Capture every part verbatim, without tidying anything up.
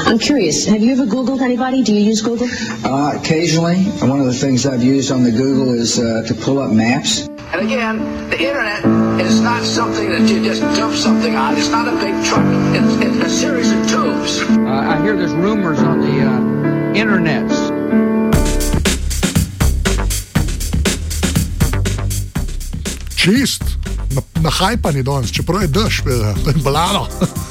I'm curious, have you ever Googled anybody? Do you use Google? Uh, occasionally. One of the things I've used on the Google is uh, to pull up maps. And again, the internet is not something that you just dump something on. It's not a big truck. It's, it's a series of tubes. Uh, I hear there's rumors on the uh, internets. Čist, nahajpani danes, čeprav je dež, to je balano.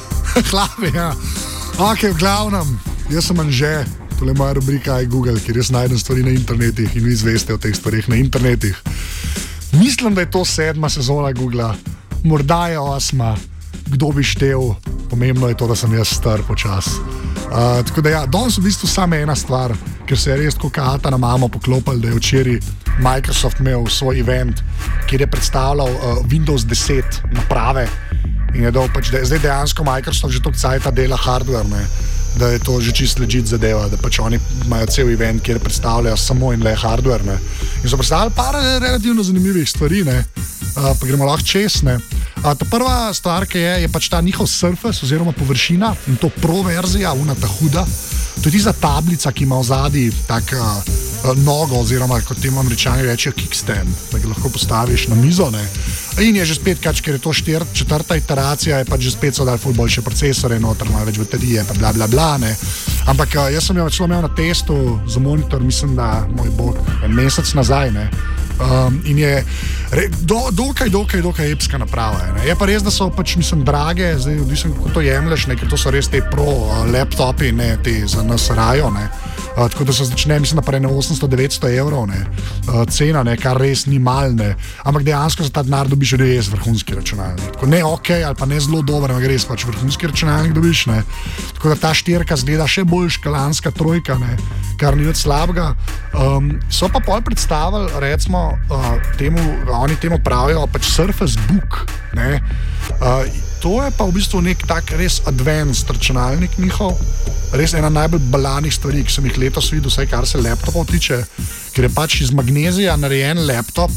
Hlavi, ja. Ok, v glavnem, jaz sem Anže, tole je moja rubrika iGoogle, kjer jaz najdem stvari na internetih in vi izveste o teh stvarih na internetih. Mislim, da je to sedma sezona Googla, morda je osma, kdo bi štev, pomembno je to, da sem jaz star počas. Uh, tako da ja, danes v bistvu samo ena stvar, ker se je res tako kata na mamo poklopil, da je včeraj Microsoft imel svoj event, kjer je predstavljal uh, Windows deset naprave in je dal pač, da je zdaj dejansko Microsoft že toliko cajta dela hardware, ne, da je to že čist legit zadeva, da pač oni imajo cel event, kjer predstavljajo samo in le hardware, ne. In so predstavljali par relativno zanimivih stvari, ne, uh, pa gremo lahko čez, ne. Uh, ta prva stvar, ki je, je pač ta njihov Surface oziroma površina in to pro verzija, una ta huda. To je tista tablica, ki ima v zadnji tak uh, nogo oziroma, kot temu Američani rečejo, kickstand, da ga lahko postaviš na mizo, ne. In je že spet, kač, ker je to štir, četrta iteracija, je pač že spet so dali ful boljše procesore, noter ima več baterije, pa bla bla bla, ne. Ampak uh, jaz sem jo celo imel na testu za monitor, mislim, da, moj bog, en mesec nazaj, ne. Um, in je re, do, dokaj, dokaj, dokaj epska naprava. Je, je pa res, da so pač, mislim, drage, zdaj odvisno, kako to jemlješ, ne, ker to so res te pro uh, laptopi, ne, te za nas rajo, ne. Uh, tako da se začne, mislim, da pa ne osemsto do devetsto evrov, ne, uh, cena, ne, kar res ni mal, ne, ampak dejansko za ta denar dobiš res vrhunski računalnik. Tako ne ok, ali pa ne zelo dober, ampak res pač vrhunski računalnik dobiš, ne. Tako da ta štirka zgleda še bolj škalanska trojka, ne, kar ni od slabega. Um, so pa pol predstavili, recimo, uh, temu, oni temu pravijo pač Surface Book, ne. Uh, to je pa v bistvu nek tak res advanced računalnik njihov, res ena najbolj balanih stvari, ki sem jih letos videl, vsaj kar se laptopov tiče, ker je pač iz magnezija narejen laptop,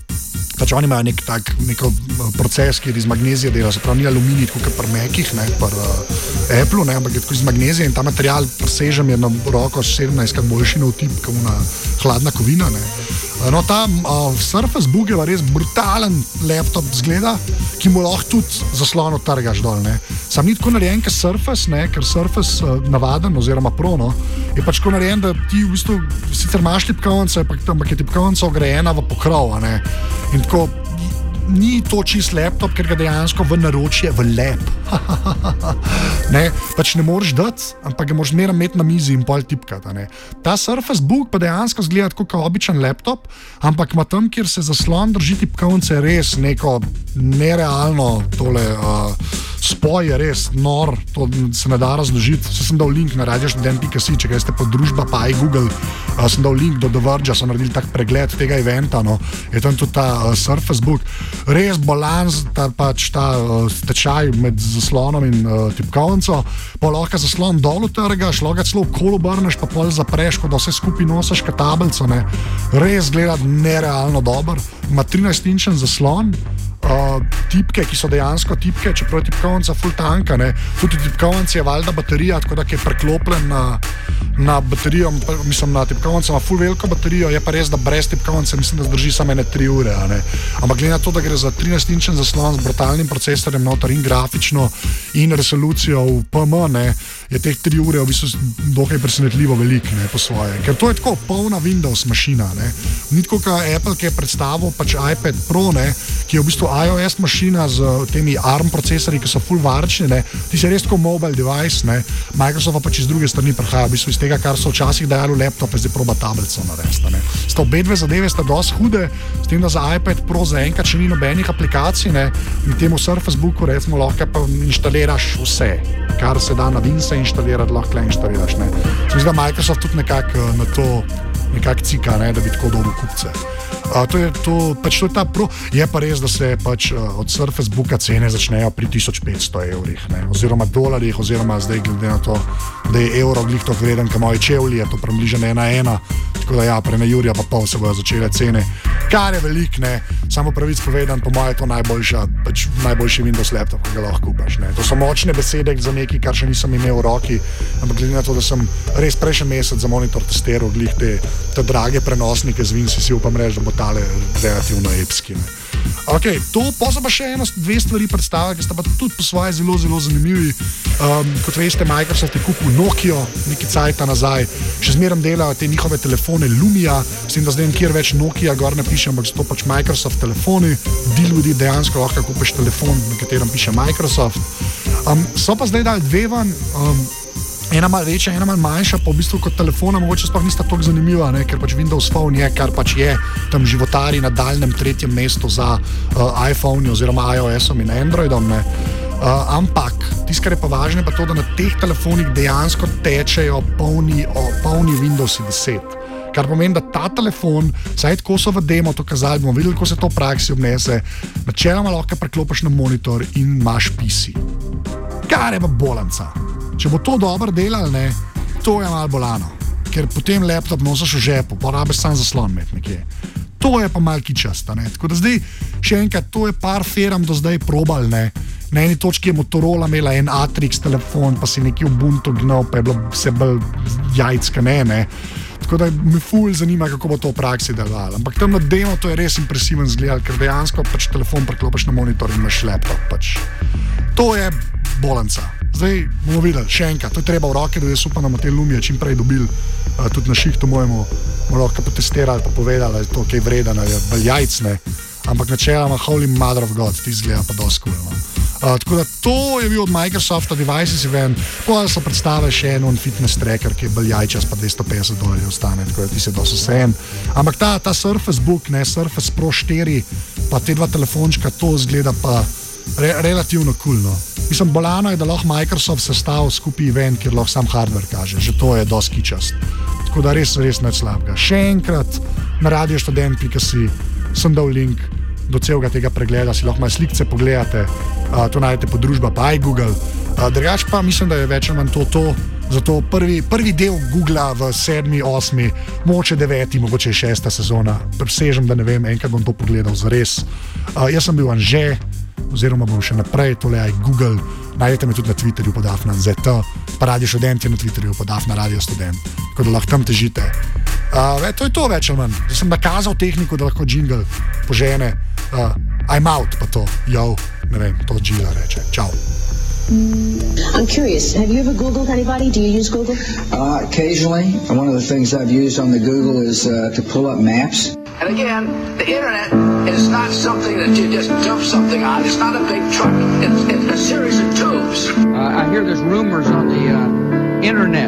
pač oni imajo nek tak, neko proces, ki je iz magnezija dela, se pravi ni aluminij, tako kot pri Macih, ne, pri uh, Apple, ne, ampak je tako iz magnezija in ta material presežem je na roko sedemnajstkrat boljši na vtip, kot ona hladna kovina, ne. No, ta uh, Surface Book je res brutalen laptop zgleda, ki mu lahko tudi zaslon otrgaš dol, ne. Sam ni tako narejen, ker Surface, ne, ker Surface uh, navaden oziroma Pro, no, je pač tako narejen, da ti v bistvu sicer imaš tipkovnico, ampak je tipkovnica ogrejena v pokrov, ne. In tako ni to čist laptop, ker ga dejansko v naročje v lep. Ne, pač ne moreš dati, ampak ga moraš zmeraj imeti na mizi in pol tipkati, ne. Ta Surface Book pa dejansko zgleda tako kot običan laptop, ampak ima tam, kjer se zaslon drži tipkovnice, res neko nerealno tole uh, spoj je res nor, to se ne da razložiti. Se sem dal link na radio študent pika si, če ga ste pa družba pa iGoogle, uh, sem dal link do The Verge, so naredili tak pregled tega eventa, no, je tam tudi ta uh, Surface Book. Res balans, ta, pač ta uh, tečaj med zaslonom in uh, tipkovnico, pa lahko zaslon dol utrgaš, lahko ga celo okolo obrneš, pa pol zapreš, ko da vse skupaj nosiš ka tablico, ne. Res gleda nerealno dober, ima trinajst-inčen zaslon, uh, tipke, ki so dejansko tipke, čeprav je tipkovnica ful tanka, ne. Tudi tipkovnici je valjda baterija, tako da je preklopljen na, na baterijo, mislim, na tipkovnico ima ful veliko baterijo, je pa res, da brez tipkovnice mislim, da zdrži samo ene tri ure, a ne. Ampak glede na to, da gre za trinajst-inčen zaslon z brutalnim procesorjem noter in grafično in resolucijo v P M, ne, je teh tri ure v bistvu dokaj presenetljivo veliko, ne, po svoje. Ker to je tako polna Windows mašina, ne. Ni tako kot Apple, ki je predstavil pač iPad Pro, ne, ki je v bistvu iOS mašina z temi ARM procesori, ki so full varčni, ne. Ti si res tako mobile device, ne. Microsoft pa pač iz druge strani prihaja, v bistvu iz tega, kar so včasih dajali v laptope, zdaj proba tablico narediti, ne. Sta obe dve zadeve sta dosti hude, s tem, da za iPad Pro zaenkrat še ni nobenih aplikacij, ne. In temu Surface Booku recimo lahko pa inštaliraš vse, kar se da na Windows inštalirati, lahko inštaliraš, ne. Se mi zdi, da Microsoft tudi nekako na to nekako cika, ne, da bi tako dobil kupce. Uh, to je to, pač to je ta Pro, je pa res, da se pač uh, od Surface Booka cene začnejo pri tisoč petsto evrih, ne, oziroma dolarjih, oziroma zdaj glede na to, da je evro glih to vreden, ka moje čevlji, je to približno ena ena, Tako da ja, pre na Jurija pa pol se bodo začele cene, kar je velik, ne, samo pravic povedan, po mojem je to najboljša, pač najboljši Windows laptop, ki ga lahko kupaš, ne. To so močne besede za nekaj, kar še nisem imel v roki, ampak glede na to, da sem res prejšnji mesec za monitor testiral glih te, te drage prenosnike z Win, si si upam reči, da bo tale relativno epski, ne. Ok, to poza pa še eno, dve stvari predstavlja, ki sta pa tudi po svoje zelo, zelo zanimivi. Um, kot veste, Microsoft je kupil Nokio nekaj cajta nazaj, še zmeram delajo te njihove telefone Lumia, s tem, da zdaj kjer več Nokia gor ne piše, ampak zato pač Microsoft telefoni, di ljudi dejansko lahko kupiš telefon, na katerem piše Microsoft. Um, so pa zdaj dali dve van, um, ena malo večja, ena malo manjša, pa v bistvu kot telefona mogoče sploh nista toliko zanimiva, ne, ker pač Windows Phone je, kar pač je tam životari na daljnem tretjem mestu za uh, iPhone oziroma iOS-om in Androidom, ne. Uh, ampak, tisto, kar je pa važno, je pa to, da na teh telefonih dejansko tečejo polni, o, polni Windows deset. Kar pomeni, da ta telefon, saj tako so v demo to kazali, bomo videli, kako se to v praksi obnese, načeloma lahko preklopiš na monitor in imaš P C. Kar je pa bolanca. Če bo to dobro delal, ne, to je malo bolano, ker potem laptop nosiš v žepu, pa rabiš sam zaslon imeti nekje. To je pa malo kičasta, ne. Tako da zdaj, še enkrat, to je par feram do zdaj probal, ne. Na eni točki je Motorola imela en Atrix telefon, pa si neki Ubuntu gnal, pa je bilo vse bolj jajcka, ne, ne. Tako da me ful zanima, kako bo to v praksi delovalo. Ampak tam na demo to je res impresiven zgledal, ker dejansko pač telefon preklopiš na monitor in imaš laptop, pač. To je bolanca. Zdaj bomo videli, še enkrat, to je treba v roke, da jaz upam, da bomo te Lumije čim prej dobili, uh, tudi na šihtu mojemu, bomo lahko potestirali, pa povedali, da je to kaj vreden, ali je bolj jajcne, ampak načeloma Holy Mother of God, ti izgleda pa dosti cool, no. Uh, tako da to je bil od Microsofta Devices event, pa so predstavili še en fitness tracker, ki je bolj jajčas, pa dvesto petdeset dolarjev stane, tako da ti se dosti vse en. Ampak ta, ta Surface Book, ne, Surface Pro štiri, pa te dva telefončka, to izgleda pa re, relativno cool, no. Mislim, bolano je, da lahko Microsoft sestavil skupaj event, kjer lahko sam hardware kaže, že to je dosti kičast. Tako da res, res nič slabega. Še enkrat na radio študent pika si sem dal link do celega tega pregleda, si lahko malo slikce pogledate, uh, to najdete po družba pa iGoogle. Uh, drugač pa mislim, da je več ali manj to to, zato prvi, prvi del Googla v sedmi, osmi, mogoče deveti, mogoče šesta sezona, presežem, da ne vem, enkrat bom to pogledal zares. Uh, jaz sem bil Anže, oziroma bom še naprej, tole je Google, najdete me tudi na Twitterju pod Afnan Z T, pa Radio Študent je na Twitterju pod Afna Radio Student, tako da lahko tam težite. Uh, ve, to je to več ali manj, zdaj sem nakazal tehniko, da lahko jingle požene, uh, I'm out, pa to, yo, ne vem, to Gila reče, čau. I'm curious, have you ever Googled anybody? Do you use Google? Uh, occasionally, one of the things I've used on the Google is uh, to pull up maps. And again, the internet is not something that you just dump something on. It's not a big truck. It's, it's a series of tubes. Uh, I hear there's rumors on the uh, internet